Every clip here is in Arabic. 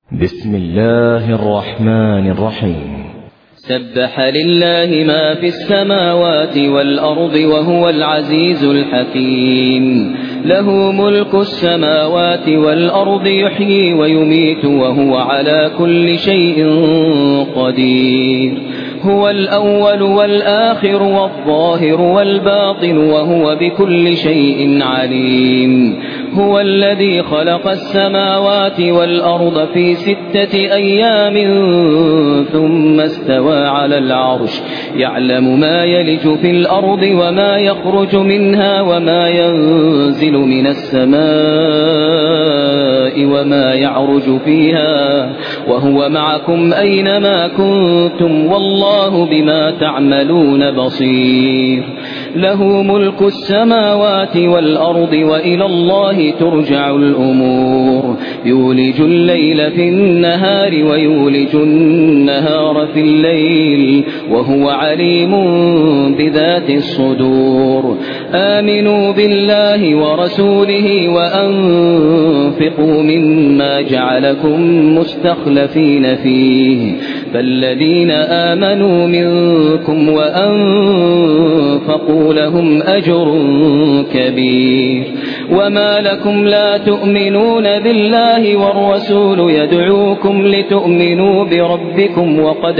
بسم الله الرحمن الرحيم. سبح لله ما في السماوات والأرض وهو العزيز الحكيم. له ملك السماوات والأرض يحيي ويميت وهو على كل شيء قدير. هو الأول والآخر والظاهر والباطن وهو بكل شيء عليم. هو الذي خلق السماوات والأرض في 6 أيام ثم استوى على العرش يعلم ما يلج في الأرض وما يخرج منها وما ينزل من السماء وما يعرج فيها وهو معكم أينما كنتم والله بما تعملون بصير. له ملك السماوات والأرض وإلى الله ترجع الأمور. يولج الليل في النهار ويولج النهار في الليل وهو عليم بذات الصدور. آمنوا بالله ورسوله وأنفقوا مما جعلكم مستخلفين فيه فالذين آمنوا منكم وأنفقوا لهم أجر كبير. وما لكم لا تؤمنون بالله والرسول يدعوكم لتؤمنوا بربكم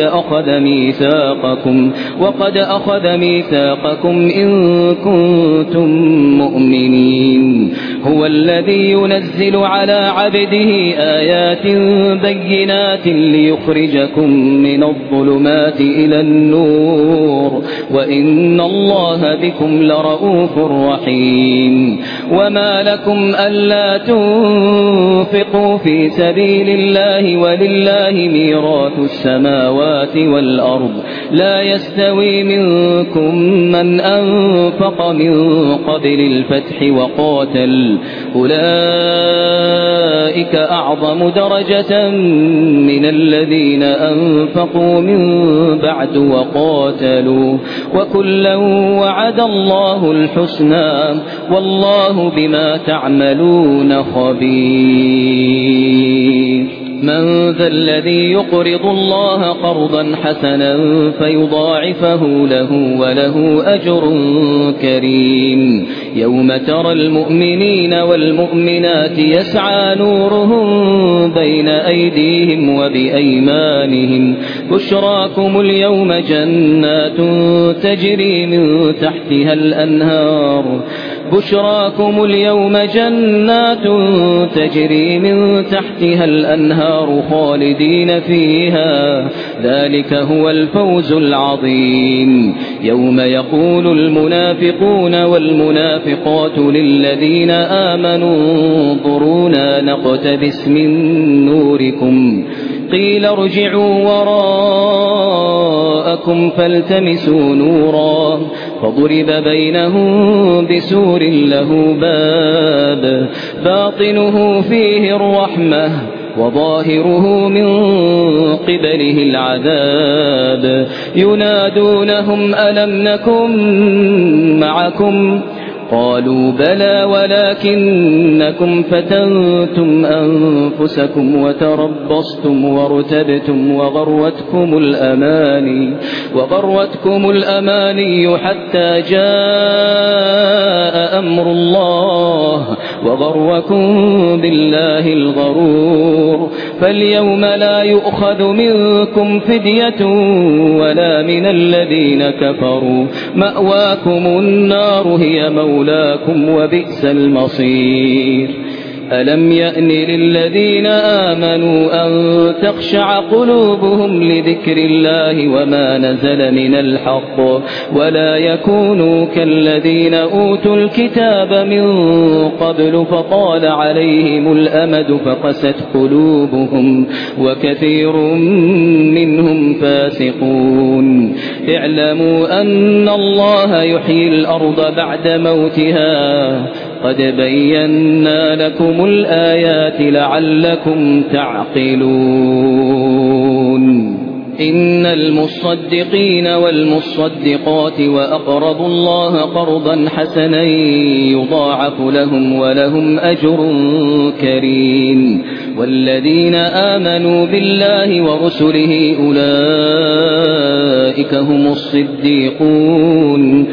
وقد أخذ ميثاقكم إن كنتم مؤمنين. هو الذي ينزل على عبده آيات بينات ليخرجكم من الظلمات إلى النور وإن الله بكم لرؤوف رحيم. وما لكم ألا تنفقوا في سبيل الله ولله ميراث السماوات والأرض لا يستوي منكم من أنفق من قبل الفتح وقاتل أولئك أعظم درجة من الذين أنفقوا من بعد وقاتلوا وكلا وعد الله الحسنى والله بما تعملون خبير. من ذا الذي يقرض الله قرضا حسنا فيضاعفه له وله أجر كريم. يوم ترى المؤمنين والمؤمنات يسعى نورهم بين أيديهم وبأيمانهم بشراكم اليوم جنات تجري من تحتها الأنهار خالدين فيها ذلك هو الفوز العظيم. يوم يقول المنافقون والمنافقات للذين آمنوا انظرونا نقتبس من نوركم قيل ارجعوا وراءكم فالتمسوا نورا فضرب بينهم بسور له باب باطنه فيه الرحمة وظاهره من قبله العذاب. ينادونهم ألم نكن معكم قالوا بلى ولكنكم فتنتم أنفسكم وتربصتم وارتبتم وغرتكم الأماني حتى جاء أمر الله وغركم بالله الغرور. فاليوم لا يؤخذ منكم فدية ولا من الذين كفروا مأواكم النار هي مولاكم وبئس المصير. ألم يأن للذين آمنوا أن تخشع قلوبهم لذكر الله وما نزل من الحق ولا يكونوا كالذين أوتوا الكتاب من قبل فطال عليهم الأمد فقست قلوبهم وكثير منهم فاسقون. اعلموا أن الله يحيي الأرض بعد موتها قد بينا لكم الآيات لعلكم تعقلون. إن المصدقين والمصدقات وأقرضوا الله قرضا حسنا يضاعف لهم ولهم أجر كريم والذين آمنوا بالله ورسله أولئك هم الصديقون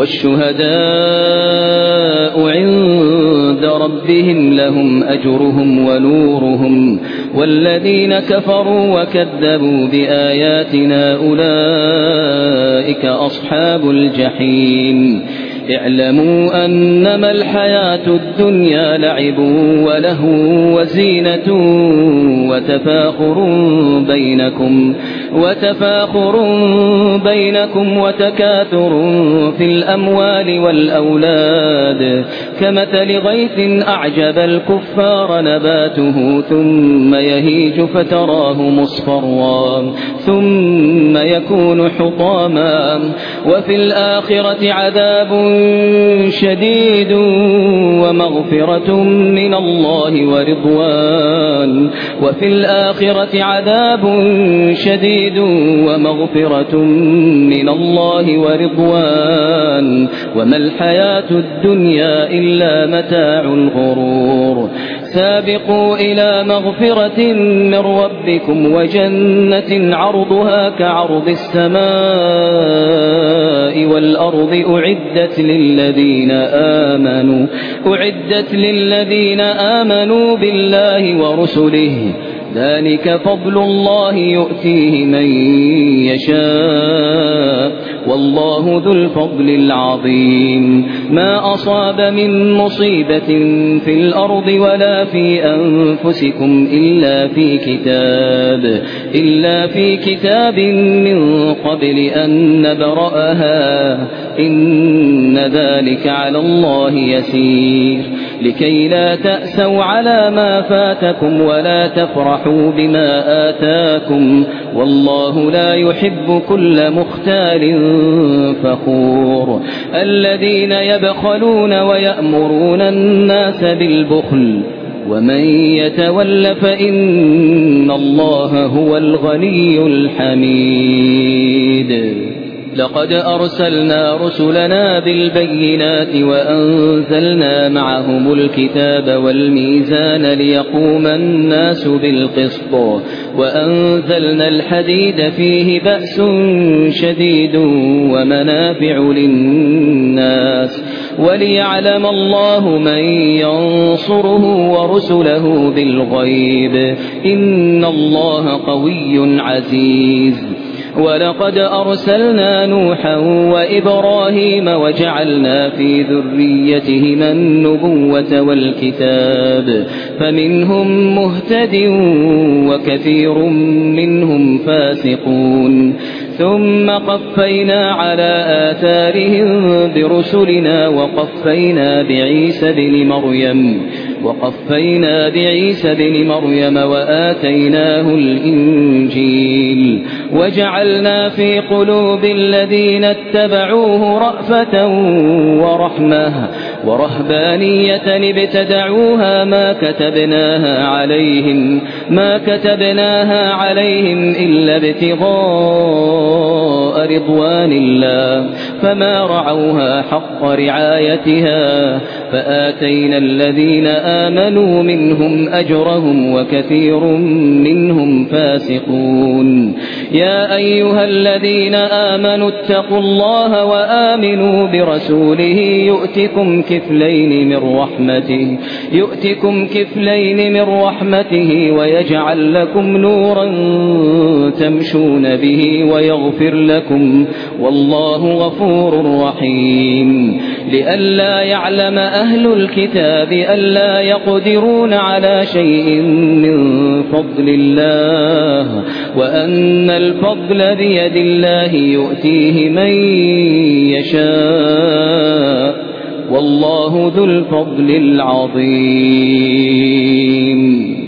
والشهداء عند ربهم لهم أجرهم ونورهم والذين كفروا وكذبوا بآياتنا أولئك أصحاب الجحيم اعلموا أنما الحياة الدنيا لعب ولهو وزينة وتفاخر بينكم وتكاثر في الأموال والأولاد كمثل غيث أعجب الكفار نباته ثم يهيج فتراه مصفرا ثم يكون حطاما وفي الآخرة عذاب شديد ومغفرة من الله ورضوان وما الحياة الدنيا إلا متاع الغرور سابقوا إلى مغفرة من ربكم وجنة عرضها كعرض السماء والأرض أعدت للذين آمنوا بالله ورسله ذلك فضل الله يؤتيه من يشاء والله ذو الفضل العظيم ما أصاب من مصيبة في الأرض ولا في أنفسكم إلا في كتاب من قبل أن نبرأها إن ذلك على الله يسير لكي لا تأسوا على ما فاتكم ولا تفرحوا بما آتاكم والله لا يحب كل مختال فخور الذين يبخلون ويأمرون الناس بالبخل ومن يتول فإن الله هو الغني الحميد لقد أرسلنا رسلنا بالبينات وأنزلنا معهم الكتاب والميزان ليقوم الناس بالقسط وأنزلنا الحديد فيه بأس شديد ومنافع للناس وليعلم الله من ينصره ورسله بالغيب إن الله قوي عزيز ولقد أرسلنا نوحا وإبراهيم وجعلنا في ذريتهما النبوة والكتاب فمنهم مهتد وكثير منهم فاسقون ثم قفينا على آثارهم برسلنا وقفينا بعيسى بن مريم وآتيناه الإنجيل وجعلنا في قلوب الذين اتبعوه رأفة ورحمة ورهبانية ابتدعوها ما كتبناها عليهم إلا ابتغاء رضوان الله فما رعوها حق رعايتها فآتينا الذين آمنوا منهم أجرهم وكثير منهم فاسقون يا أيها الذين آمنوا اتقوا الله وآمنوا برسوله يؤتكم كفلين من رحمته ويجعل لكم نورا تمشون به ويغفر لكم والله غفور رحيم لئلا يعلم أهل الكتاب ألا يقدرون على شيء من فضل الله وأن الفضل بيد الله يؤتيه من يشاء والله ذو الفضل العظيم